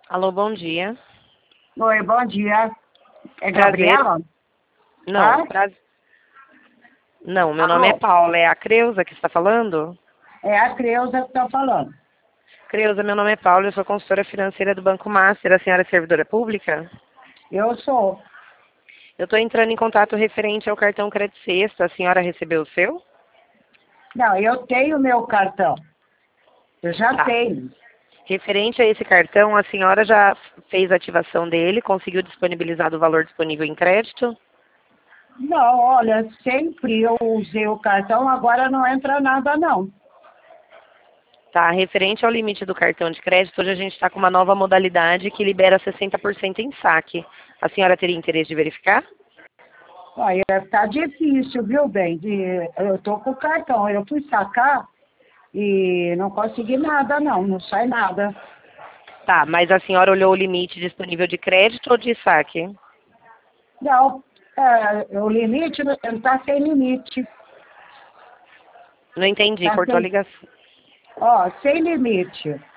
Alô, bom dia. Oi, bom dia. É Prazer. Gabriela? Não, Hã? não, meu nome é Alô? Paula. É a Creuza que está falando? É a Creuza que está falando. Creuza, meu nome é Paula, eu sou consultora financeira do Banco Master. A senhora é servidora pública? Eu sou. Eu estou entrando em contato referente ao cartão Crédito Sexta. A senhora recebeu o seu? Não, eu tenho meu cartão. Eu já Tá. tenho. Referente a esse cartão, a senhora já fez a ativação dele, conseguiu disponibilizar o valor disponível em crédito? Não, olha, sempre eu usei o cartão, agora não entra nada, não. Tá, referente ao limite do cartão de crédito, hoje a gente está com uma nova modalidade que libera 60% em saque. A senhora teria interesse de verificar? Olha, tá difícil, viu, bem? Eu tô com o cartão. Eu fui sacar e não consegui nada, não. Não sai nada. Tá, mas a senhora olhou o limite disponível de crédito ou de saque? Não, o limite não tá sem limite. Não entendi, Tá cortou a sem, ligação. ó, sem limite.